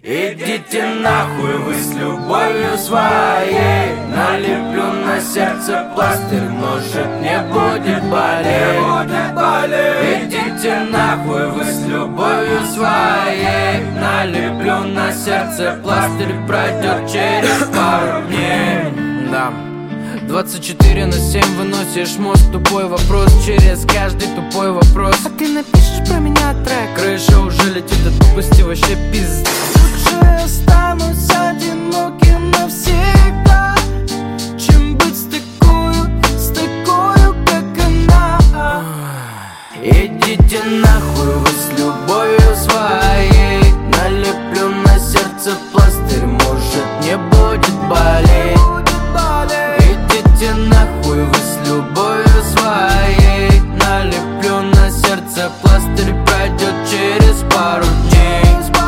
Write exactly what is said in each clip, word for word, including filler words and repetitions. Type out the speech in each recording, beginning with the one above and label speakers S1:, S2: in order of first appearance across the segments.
S1: Идите нахуй вы с любовью своей. Налеплю на сердце пластырь, может не будет болеть. Идите нахуй вы с любовью своей. Налеплю на сердце пластырь, пройдет через пару дней. Да. двадцать четыре на семь выносишь мозг, тупой вопрос через каждый тупой вопрос.
S2: А ты напишешь про меня трек?
S1: Крыша уже летит от тупости, вообще пизда.
S2: Лучше останусь одиноким навсегда, чем быть с такою, с такою, как она.
S1: Идите нахуй вы с любовью своей. Налеплю на сердце пластырь, может не будет болеть. Идите нахуй вы с любовью своей. Налеплю на сердце пластырь, пройдет через пару дней.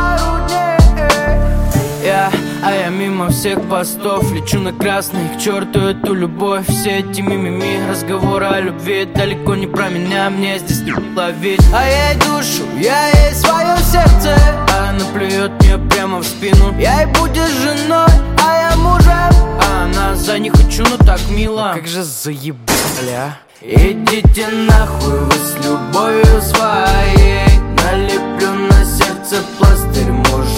S1: Я, а я мимо всех постов лечу на красный, к черту эту любовь. Все эти мимими разговоры о любви далеко не про меня, мне здесь не ловить. А ей душу, я ей свое сердце, а она плюет мне прямо в спину. Я ей будешь женой, а я мужем, а она за не хочу, но так мило.
S2: Как же заебали, а?
S1: Идите нахуй вы с любовью своей. Налеплю на сердце пластырь, может